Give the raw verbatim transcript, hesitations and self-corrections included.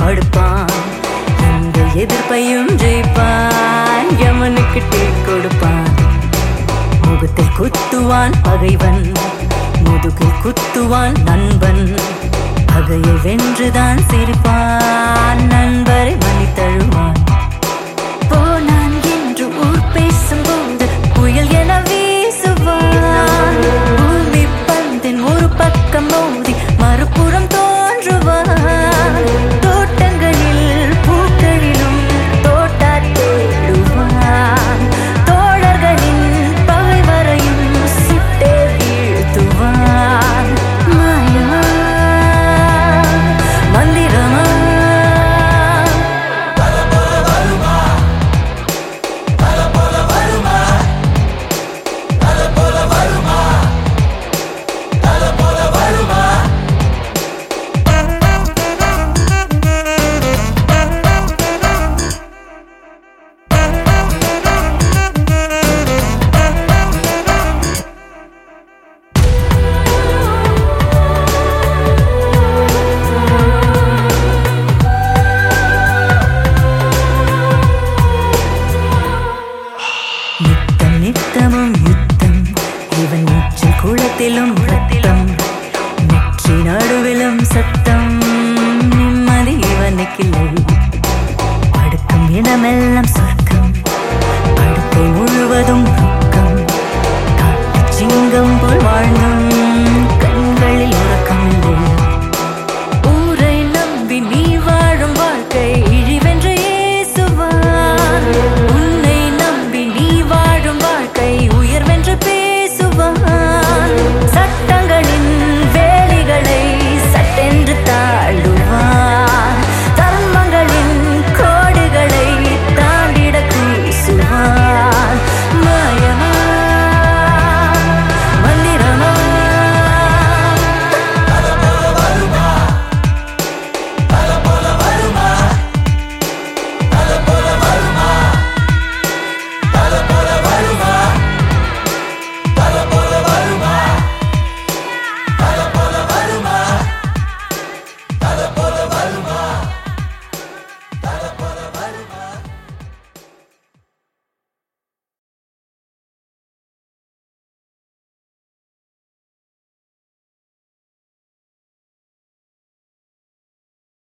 படுப்பான், இந்த எதிர்ப்பையும் ஜெயிப்பான், யமனுக்கு டீ கொடுப்பான். முகத்தில் குத்துவான் பகைவன், முதுகில் குத்துவான் நண்பன், பகையை வென்றுதான் சிரிப்பான், நண்பரை மணி தழுவான். போனான் என்று ஊர் பேசும்போது புயல் என வீசுவான், பூமி பந்தின் ஒரு பக்கம் மோதி மறுபுறம் தோன்றுவான், தோட்டங்களில் பூக்களிலும் தோட்டா தேடுவான், தோழர்களின் பகைவரையும் சுட்டே வீழ்த்துவான். மாயா மந்திரமா நித்தமும் யுத்தம், இவன் நீச்சல் குளத்திலும் ரத்தம், நெற்றி நடுவிலும் சத்தம், நிம்மதி இவனுக்கில்லை, படுக்கும் இடமெல்லாம் சொர்க்கம், படுக்கை முழுவதும்